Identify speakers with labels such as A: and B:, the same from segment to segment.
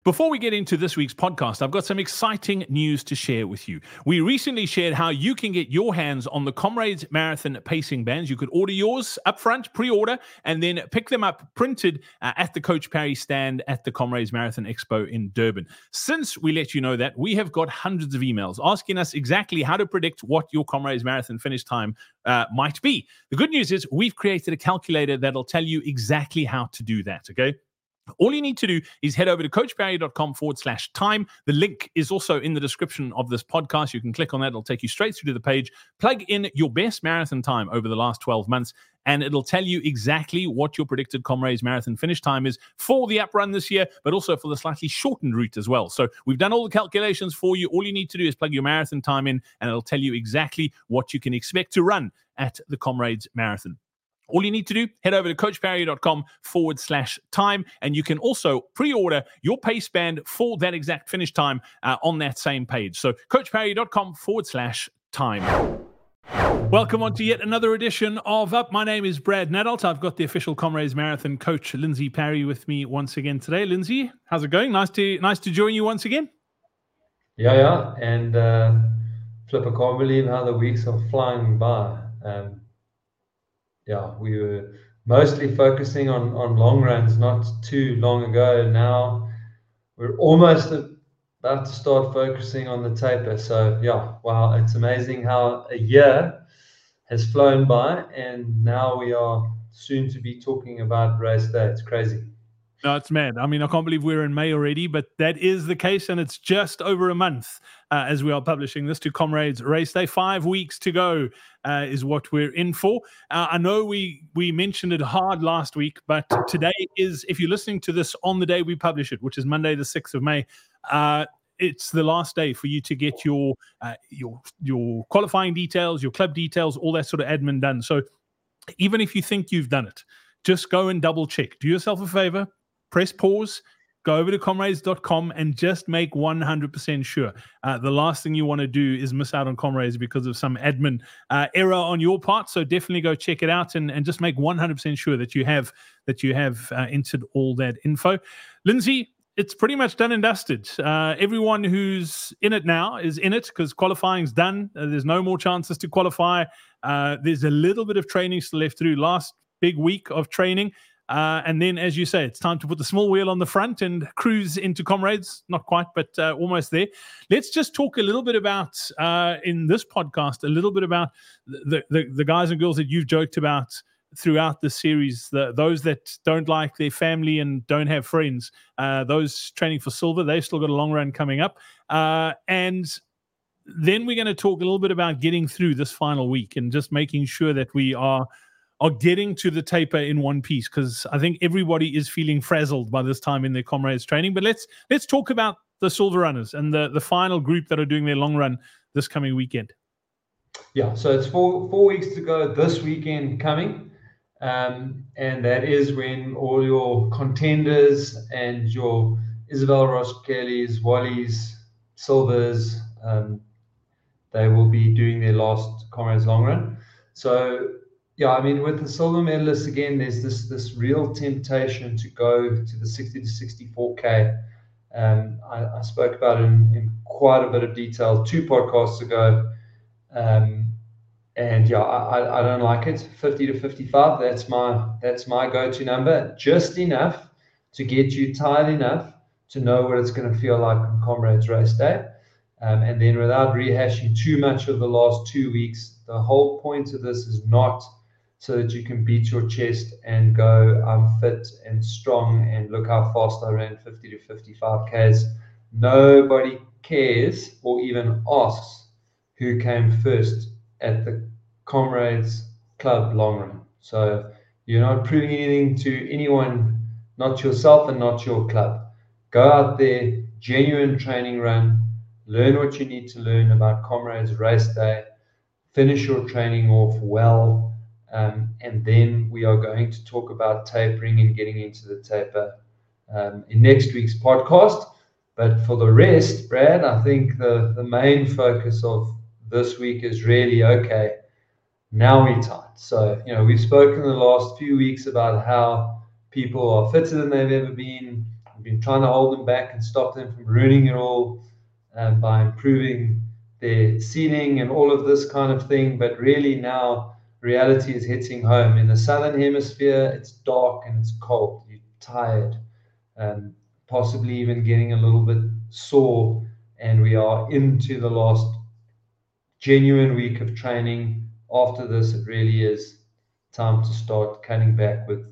A: Before we get into this week's podcast, I've got some exciting news to share with you. We recently shared how you can get your hands on the Comrades Marathon pacing bands. You could order yours up front, pre-order, and then pick them up printed at the Coach Parry stand at the Comrades Marathon Expo in Durban. Since we let you know that, we have got hundreds of emails asking us exactly how to predict what your Comrades Marathon finish time might be. The good news is we've created a calculator that'll tell you exactly how to do that, okay? All you need to do is head over to coachparry.com/time. The link is also in the description of this podcast. You can click on that. It'll take you straight through to the page. Plug in your best marathon time over the last 12 months, and it'll tell you exactly what your predicted Comrades Marathon finish time is for the up run this year, but also for the slightly shortened route as well. So we've done all the calculations for you. All you need to do is plug your marathon time in, and it'll tell you exactly what you can expect to run at the Comrades Marathon. All you need to do, head over to coachparry.com/time, and you can also pre-order your pace band for that exact finish time on that same page. So coachparry.com/time. Welcome on to yet another edition of Up. My name is Brad Nadalt. I've got the official Comrades Marathon coach, Lindsay Parry, with me once again today. Lindsay, how's it going? Nice to join you once again.
B: Yeah. And Flip, I can't believe how the weeks are flying by. We were mostly focusing on long runs not too long ago. Now we're almost about to start focusing on the taper. So, wow, it's amazing how a year has flown by, and now we are soon to be talking about race day. It's crazy.
A: No, it's mad. I mean, I can't believe we're in May already, but that is the case, and it's just over a month as we are publishing this to Comrades Race Day. 5 weeks to go is what we're in for. I know we mentioned it hard last week, but today is, if you're listening to this on the day we publish it, which is Monday the 6th of May, it's the last day for you to get your qualifying details, your club details, all that sort of admin done. So even if you think you've done it, just go and double check. Do yourself a favor. Press pause, go over to comrades.com and just make 100% sure. The last thing you want to do is miss out on Comrades because of some admin error on your part. So definitely go check it out and just make 100% sure that you have entered all that info. Lindsay, it's pretty much done and dusted. Everyone who's in it now is in it because qualifying's done. There's no more chances to qualify. There's a little bit of training still left through last big week of training. And then, as you say, it's time to put the small wheel on the front and cruise into Comrades. Not quite, but almost there. Let's just talk a little bit about, in this podcast, a little bit about the guys and girls that you've joked about throughout the series, those that don't like their family and don't have friends, those training for silver. They've still got a long run coming up. And then we're going to talk a little bit about getting through this final week and just making sure that we are getting to the taper in one piece, because I think everybody is feeling frazzled by this time in their Comrades training. But let's talk about the silver runners and the final group that are doing their long run this coming weekend.
B: Yeah, so it's four weeks to go this weekend coming. And that is when all your contenders and your Isabel Ross Kelly's, Wally's, Silvers, they will be doing their last Comrades long run. So, yeah, I mean, with the silver medalists, again, there's this real temptation to go to the 60 to 64K. I spoke about it in quite a bit of detail 2 podcasts ago. I don't like it. 50 to 55, that's my go-to number. Just enough to get you tired enough to know what it's going to feel like on Comrades Race Day. And then without rehashing too much of the last 2 weeks, the whole point of this is not so that you can beat your chest and go, I'm fit and strong and look how fast I ran 50 to 55 Ks. Nobody cares or even asks who came first at the Comrades Club long run. So you're not proving anything to anyone, not yourself and not your club. Go out there, genuine training run, learn what you need to learn about Comrades Race Day, finish your training off well, and then we are going to talk about tapering and getting into the taper in next week's podcast. But for the rest, Brad, I think the main focus of this week is really, okay, now we're tight. So, we've spoken the last few weeks about how people are fitter than they've ever been been trying to hold them back and stop them from ruining it all by improving their seating and all of this kind of thing. But really now reality is hitting home. In the southern hemisphere, it's dark and it's cold. You're tired, possibly even getting a little bit sore. And we are into the last genuine week of training. After this, it really is time to start cutting back with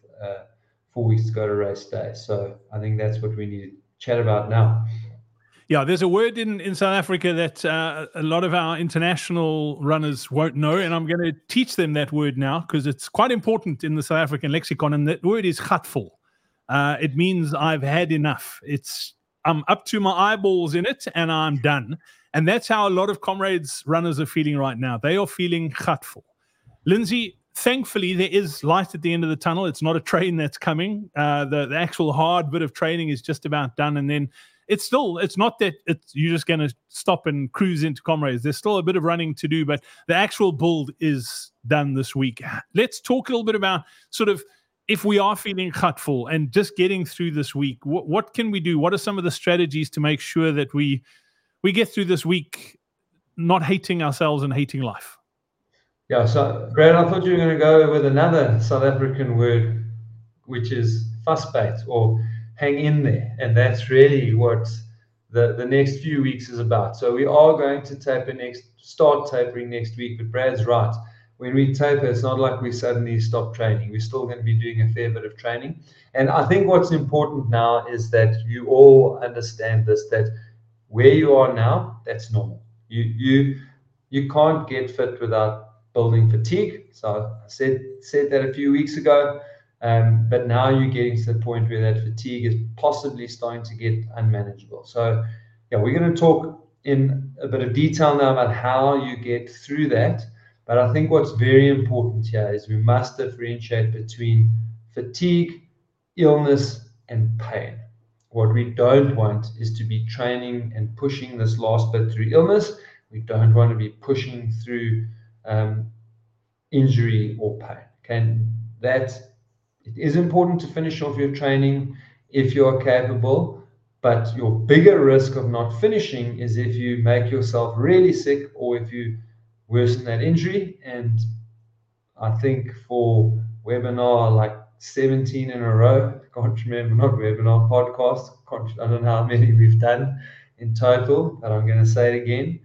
B: 4 weeks to go to race day. So I think that's what we need to chat about now.
A: Yeah, there's a word in South Africa that a lot of our international runners won't know, and I'm going to teach them that word now because it's quite important in the South African lexicon, and that word is gatvol. It means I've had enough. I'm up to my eyeballs in it, and I'm done. And that's how a lot of Comrades runners are feeling right now. They are feeling gatvol. Lindsay, thankfully, there is light at the end of the tunnel. It's not a train that's coming. The actual hard bit of training is just about done, and then it's not that you're just going to stop and cruise into Comrades. There's still a bit of running to do, but the actual build is done this week. Let's talk a little bit about sort of if we are feeling gatvol and just getting through this week. What can we do? What are some of the strategies to make sure that we get through this week not hating ourselves and hating life?
B: Yeah, so Brad, I thought you were going to go with another South African word, which is vasbyt or hang in there. And that's really what the next few weeks is about. So we are going to start tapering next week, but Brad's right. When we taper, it's not like we suddenly stop training. We're still going to be doing a fair bit of training. And I think what's important now is that you all understand this, that where you are now, that's normal. You can't get fit without building fatigue. So I said that a few weeks ago. But now you're getting to the point where that fatigue is possibly starting to get unmanageable. So, yeah, we're going to talk in a bit of detail now about how you get through that. But I think what's very important here is we must differentiate between fatigue, illness, and pain. What we don't want is to be training and pushing this last bit through illness. We don't want to be pushing through injury or pain. Okay, it is important to finish off your training if you are capable, but your bigger risk of not finishing is if you make yourself really sick or if you worsen that injury. And I think for webinar like 17 in a row, can't remember, not webinar, podcast, I don't know how many we've done in total, but I'm going to say it again.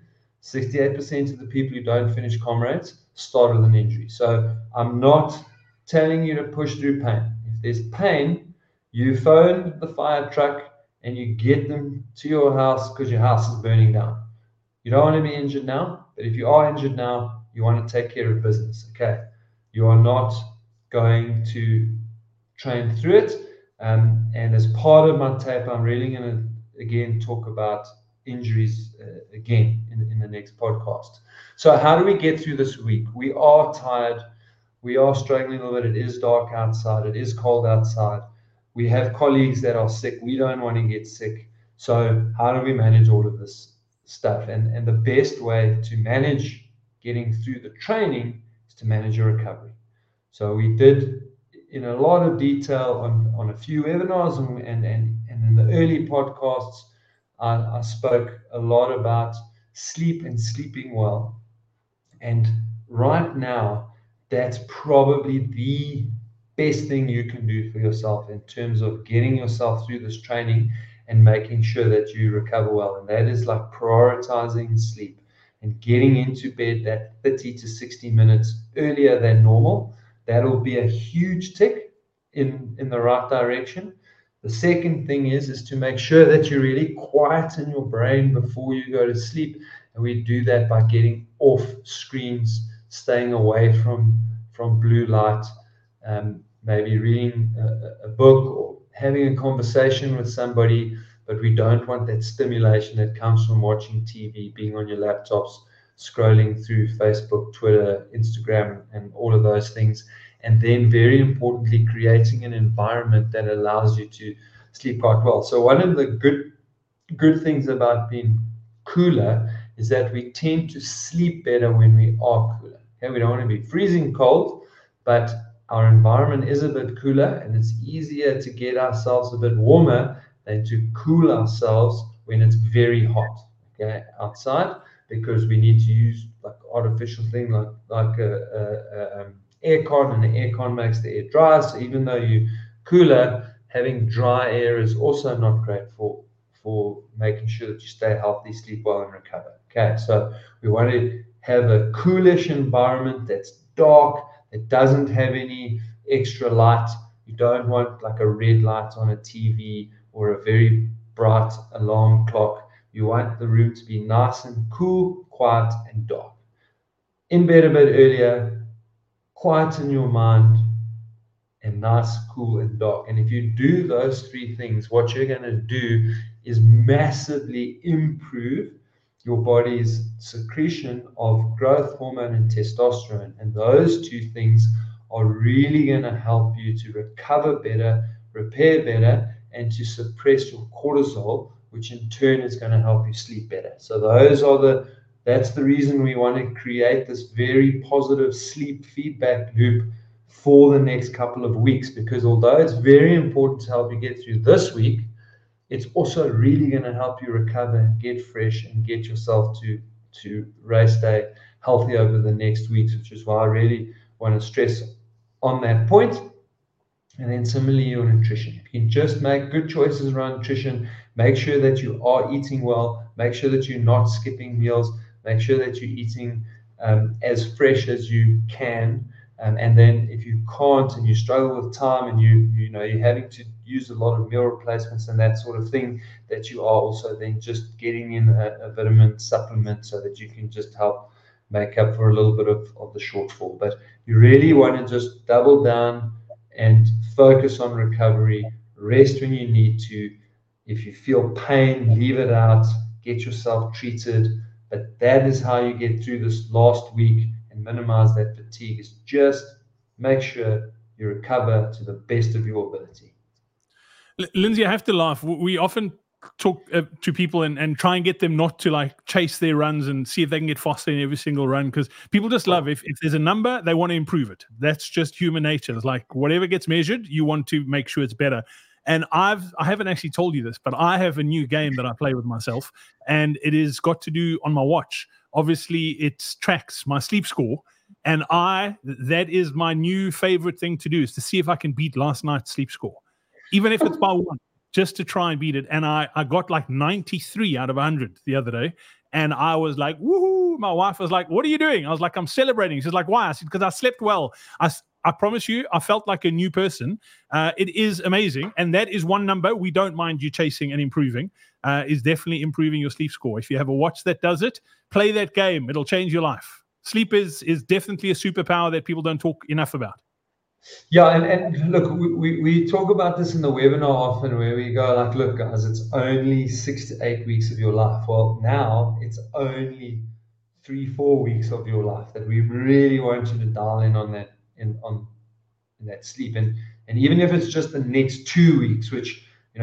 B: 68% of the people who don't finish Comrades start with an injury. So I'm not telling you to push through pain. If there's pain, you phone the fire truck and you get them to your house because your house is burning down. You don't want to be injured now, but if you are injured now, you want to take care of business. Okay, you are not going to train through it. And as part of my tape, I'm really going to again talk about injuries again in the next podcast. So how do we get through this week? We are tired. We are struggling a little bit. It is dark outside. It is cold outside. We have colleagues that are sick. We don't want to get sick. So how do we manage all of this stuff? And the best way to manage getting through the training is to manage your recovery. So we did in a lot of detail on a few webinars and in the early podcasts, I spoke a lot about sleep and sleeping well. And right now, that's probably the best thing you can do for yourself in terms of getting yourself through this training and making sure that you recover well. And that is like prioritizing sleep and getting into bed that 30 to 60 minutes earlier than normal. That'll be a huge tick in the right direction. The second thing is to make sure that you really quieten your brain before you go to sleep. And we do that by getting off screens, staying away from blue light, maybe reading a book or having a conversation with somebody. But we don't want that stimulation that comes from watching TV, being on your laptops, scrolling through Facebook, Twitter, Instagram, and all of those things. And then very importantly, creating an environment that allows you to sleep quite well. So one of the good things about being cooler is that we tend to sleep better when we are cooler. Okay? We don't want to be freezing cold, but our environment is a bit cooler, and it's easier to get ourselves a bit warmer than to cool ourselves when it's very hot, okay, outside, because we need to use like artificial thing like a aircon, and the aircon makes the air dry. So even though you cooler, having dry air is also not great for making sure that you stay healthy, sleep well, and recover. Okay, so we want to have a coolish environment that's dark, that doesn't have any extra light. You don't want like a red light on a TV or a very bright alarm clock. You want the room to be nice and cool, quiet, and dark. In bed a bit earlier, quieten your mind, and nice, cool, and dark. And if you do those three things, what you're going to do is massively improve your body's secretion of growth hormone and testosterone. And those two things are really going to help you to recover better, repair better, and to suppress your cortisol, which in turn is going to help you sleep better. So that's the reason we want to create this very positive sleep feedback loop for the next couple of weeks, because although it's very important to help you get through this week, it's also really going to help you recover and get fresh and get yourself to race day healthy over the next weeks, which is why I really want to stress on that point. And then similarly, your nutrition. If you can just make good choices around nutrition, make sure that you are eating well, make sure that you're not skipping meals, make sure that you're eating as fresh as you can. And then if you can't and you struggle with time and you're having to use a lot of meal replacements and that sort of thing, that you are also then just getting in a vitamin supplement so that you can just help make up for a little bit of the shortfall. But you really want to just double down and focus on recovery, rest when you need to. If you feel pain, leave it out, get yourself treated. But that is how you get through this last week and minimize that fatigue, is just make sure you recover to the best of your ability.
A: Lindsay, I have to laugh. We often talk to people and try and get them not to like chase their runs and see if they can get faster in every single run, because people just love if there's a number, they want to improve it. That's just human nature. It's like whatever gets measured, you want to make sure it's better. And I haven't actually told you this, but I have a new game that I play with myself, and it is got to do on my watch. Obviously, it tracks my sleep score, and that is my new favorite thing to do, is to see if I can beat last night's sleep score, even if it's by one, just to try and beat it. And I got like 93 out of 100 the other day, and I was like, woohoo! My wife was like, what are you doing? I was like, I'm celebrating. She's like, why? I said, because I slept well. I promise you, I felt like a new person. It is amazing. And that is one number we don't mind you chasing and improving, is definitely improving your sleep score. If you have a watch that does it, play that game. It'll change your life. Sleep is definitely a superpower that people don't talk enough about.
B: Yeah, and look, we talk about this in the webinar often, where we go like, look, guys, it's only 6 to 8 weeks of your life. Well, now it's only 3-4 weeks of your life that we really want you to dial in on that, in that sleep. And even if it's just the next 2 weeks, which,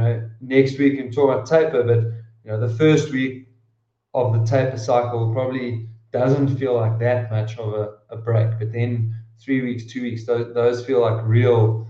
B: next week and talk about taper, but the first week of the taper cycle probably doesn't feel like that much of a break, but then 3 weeks, 2 weeks, those feel like real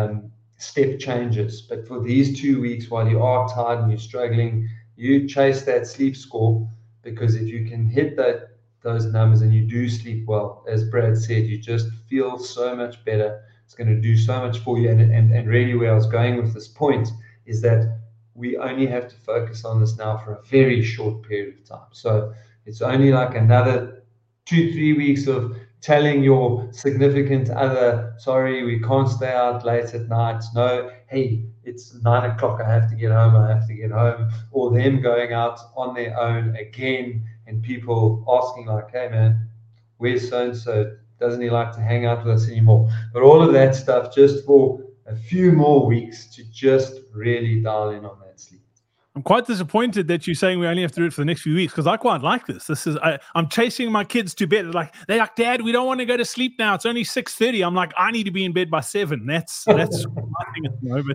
B: step changes. But for these 2 weeks, while you are tired and you're struggling, you chase that sleep score, because if you can hit those numbers and you do sleep well, as Brad said, you just feel so much better. It's going to do so much for you. And really where I was going with this point is that we only have to focus on this now for a very short period of time. So it's only like another 2-3 weeks of telling your significant other, sorry, we can't stay out late at night. No, hey, it's 9 o'clock, I have to get home. Or them going out on their own again, and people asking like, hey man, where's so-and-so? Doesn't he like to hang out with us anymore? But all of that stuff just for a few more weeks to just really dial in on that sleep.
A: I'm quite disappointed that you're saying we only have to do it for the next few weeks, because I quite like this. I'm chasing my kids to bed. They're like, Dad, we don't want to go to sleep now. It's only 6:30. I'm like, I need to be in bed by 7. That's my thing at the moment.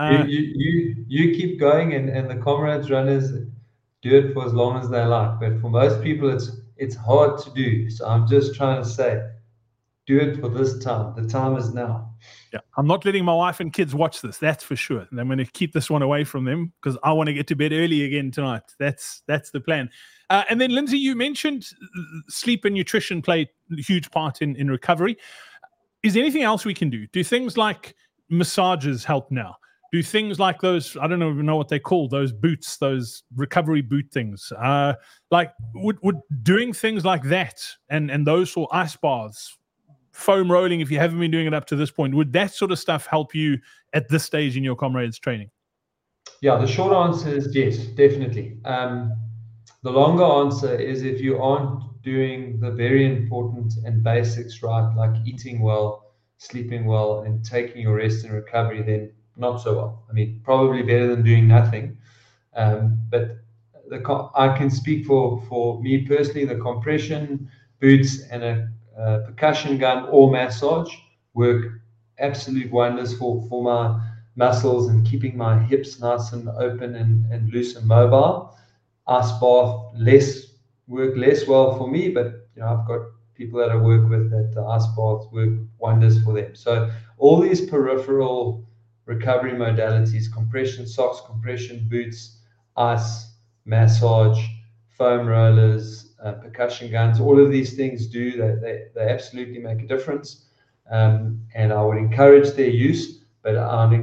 B: You keep going, and the comrades runners do it for as long as they like. But for most people, it's hard to do. So I'm just trying to say, do it for this time. The time is now.
A: Yeah, I'm not letting my wife and kids watch this. That's for sure. And I'm going to keep this one away from them because I want to get to bed early again tonight. That's the plan. And then, Lindsay, you mentioned sleep and nutrition play a huge part in recovery. Is there anything else we can do? Do things like massages help now? Do things like those, I don't even know what they call those boots, those recovery boot things. Like would doing things like that and those sort of ice baths, foam rolling, if you haven't been doing it up to this point, would that sort of stuff help you at this stage in your comrades training?
B: Yeah, the short answer is yes, definitely. The longer answer is if you aren't doing the very important and basics right, like eating well, sleeping well, and taking your rest and recovery, then not so well. I mean, probably better than doing nothing. But I can speak for me personally, the compression boots and a percussion gun or massage work absolute wonders for my muscles and keeping my hips nice and open and loose and mobile. Ice bath work less well for me, but I've got people that I work with that the ice baths work wonders for them. So all these peripheral recovery modalities, compression socks, compression boots, ice, massage, foam rollers, percussion guns, all of these things they absolutely make a difference. And I would encourage their use, but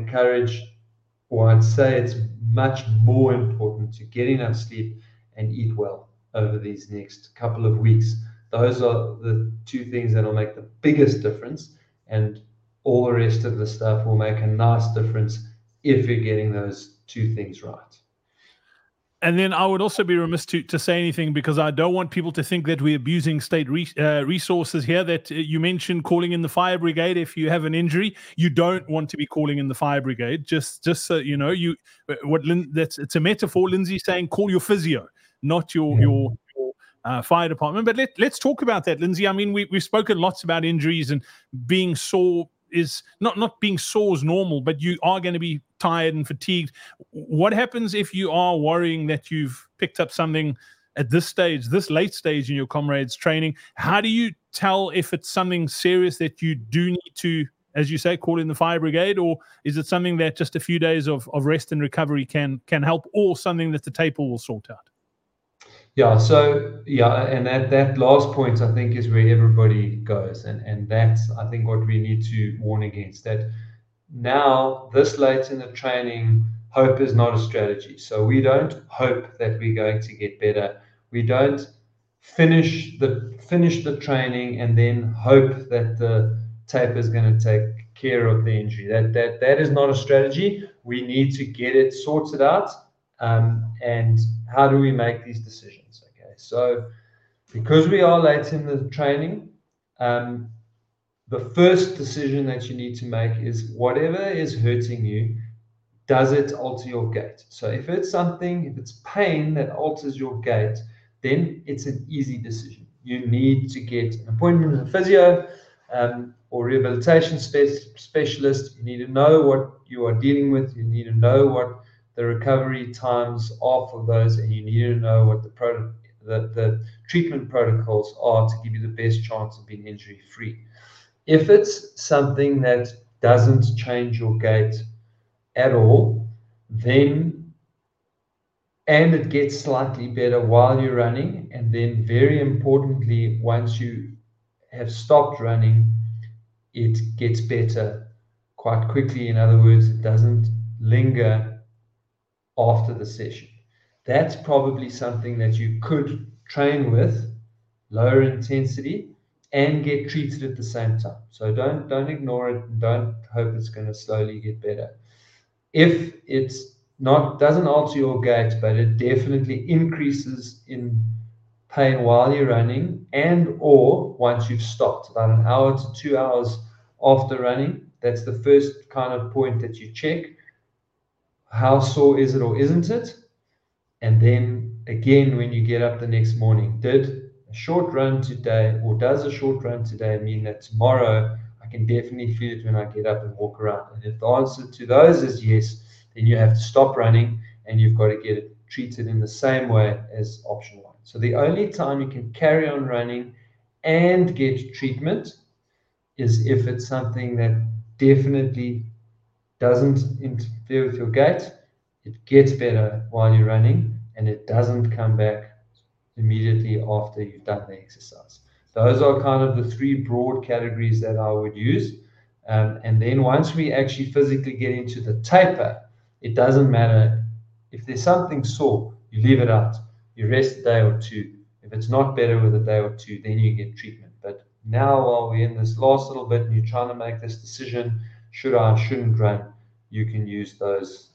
B: I'd say it's much more important to get enough sleep and eat well over these next couple of weeks. Those are the two things that will make the biggest difference, and all the rest of the stuff will make a nice difference if you're getting those two things right.
A: And then I would also be remiss to say anything, because I don't want people to think that we're abusing state resources here. That you mentioned calling in the fire brigade if you have an injury. You don't want to be calling in the fire brigade. Just so you know, it's a metaphor. Lindsay saying call your physio, not your fire department. But let's talk about that, Lindsay. I mean, we've spoken lots about injuries, and being sore is not being sore is normal, but you are going to be tired and fatigued. What happens if you are worrying that you've picked up something at this late stage in your comrades training? How do you tell if it's something serious that you do need to, as you say, call in the fire brigade, or is it something that just a few days of rest and recovery can help, or something that the taper will sort out?
B: And that last point, I think, is where everybody goes, and that's, I think, what we need to warn against. That now, this late in the training, hope is not a strategy. So we don't hope that we're going to get better. We don't finish the training and then hope that the taper is going to take care of the injury. That is not a strategy. We need to get it sorted out. And how do we make these decisions? Okay, so because we are late in the training, the first decision that you need to make is whatever is hurting you, does it alter your gait? So if it's pain that alters your gait, then it's an easy decision. You need to get an appointment with a physio or rehabilitation specialist. You need to know what you are dealing with. You need to know what the recovery times are for those, and you need to know what the treatment protocols are to give you the best chance of being injury-free. If it's something that doesn't change your gait at all, and it gets slightly better while you're running, and then very importantly, once you have stopped running, it gets better quite quickly. In other words, it doesn't linger after the session. That's probably something that you could train with, lower intensity, and get treated at the same time. So don't ignore it, and don't hope it's going to slowly get better. If it's doesn't alter your gait, but it definitely increases in pain while you're running, and or once you've stopped, about an hour to 2 hours after running, that's the first kind of point that you check. How sore is it or isn't it? And then again, when you get up the next morning, did a short run today, or does a short run today mean that tomorrow I can definitely feel it when I get up and walk around? And if the answer to those is yes, then you have to stop running, and you've got to get it treated in the same way as option one. So the only time you can carry on running and get treatment is if it's something that definitely doesn't interfere with your gait, it gets better while you're running, and it doesn't come back immediately after you've done the exercise. Those are kind of the three broad categories that I would use. And then once we actually physically get into the taper, it doesn't matter. If there's something sore, you leave it out. You rest a day or two. If it's not better with a day or two, then you get treatment. But now, while we're in this last little bit and you're trying to make this decision, should I, shouldn't run, you can use those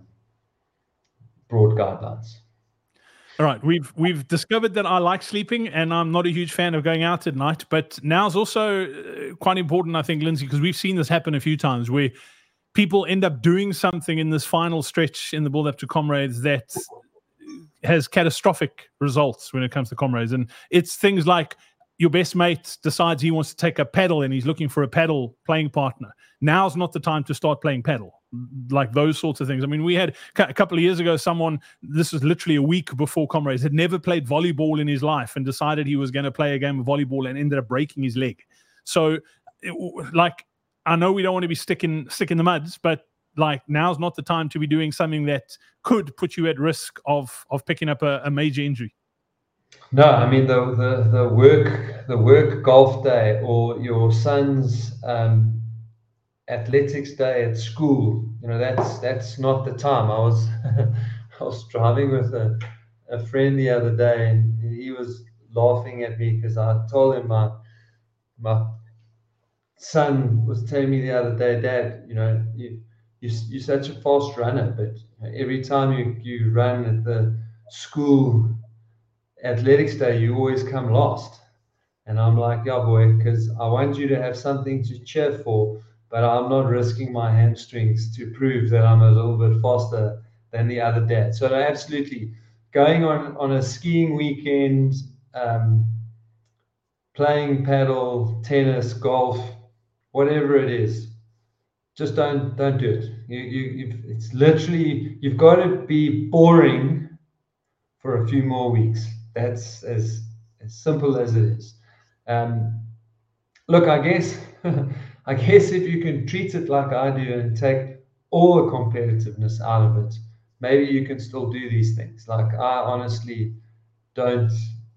B: broad guidelines.
A: All right, we've discovered that I like sleeping, and I'm not a huge fan of going out at night. But now's also quite important, I think, Lindsay, because we've seen this happen a few times where people end up doing something in this final stretch in the build-up to Comrades that has catastrophic results when it comes to Comrades. And it's things like your best mate decides he wants to take a paddle and he's looking for a paddle playing partner. Now's not the time to start playing paddle. Like those sorts of things. I mean, we had a couple of years ago, this was literally a week before Comrades, had never played volleyball in his life and decided he was going to play a game of volleyball and ended up breaking his leg. So, I know we don't want to be stick in the muds, but like now's not the time to be doing something that could put you at risk of picking up a major injury.
B: No, I mean the work golf day or your son's athletics day at school, that's not the time. I was driving with a friend the other day, and he was laughing at me because I told him my son was telling me the other day, Dad, you're such a fast runner, but every time you run at the school athletics day, you always come last. And I'm like, yeah, boy, because I want you to have something to cheer for, but I'm not risking my hamstrings to prove that I'm a little bit faster than the other dad. So absolutely, going on a skiing weekend, playing paddle, tennis, golf, whatever it is, just don't do it. It's literally, you've got to be boring for a few more weeks. That's as simple as it is. Look, I guess if you can treat it like I do and take all the competitiveness out of it, maybe you can still do these things. Like I honestly don't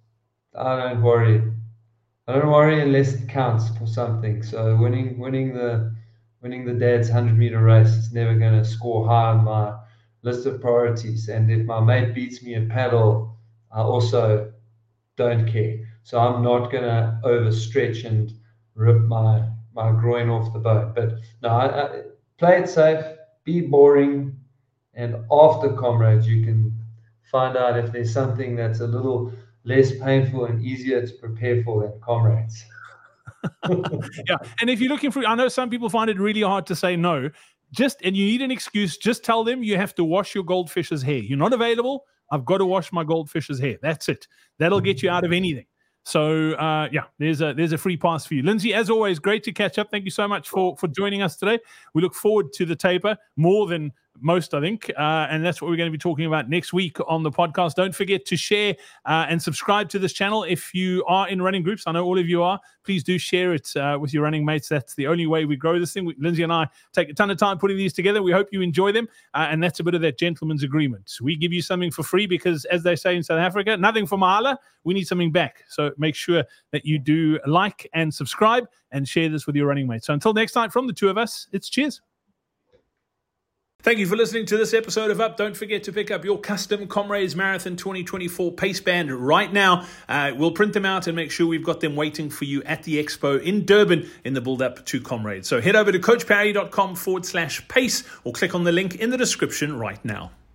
B: worry. I don't worry unless it counts for something. So winning the dad's 100-meter race is never going to score high on my list of priorities. And if my mate beats me at paddle, I also don't care. So I'm not going to overstretch and rip my groin off the bone. But no, I play it safe, be boring, and after Comrades, you can find out if there's something that's a little less painful and easier to prepare for than Comrades.
A: Yeah, and if you're looking for, I know some people find it really hard to say no. And you need an excuse, just tell them you have to wash your goldfish's hair. You're not available. I've got to wash my goldfish's hair. That's it. That'll get you out of anything. So, there's a free pass for you. Lindsay, as always, great to catch up. Thank you so much for joining us today. We look forward to the taper more than most, I think. And that's what we're going to be talking about next week on the podcast. Don't forget to share and subscribe to this channel if you are in running groups. I know all of you are. Please do share it with your running mates. That's the only way we grow this thing. Lindsay and I take a ton of time putting these together. We hope you enjoy them. And that's a bit of that gentleman's agreement. We give you something for free because, as they say in South Africa, nothing for mahala. We need something back. So make sure that you do like and subscribe and share this with your running mates. So until next time, from the two of us, it's cheers. Thank you for listening to this episode of Up. Don't forget to pick up your custom Comrades Marathon 2024 pace band right now. We'll print them out and make sure we've got them waiting for you at the expo in Durban in the build-up to Comrades. So head over to coachparry.com/pace or click on the link in the description right now.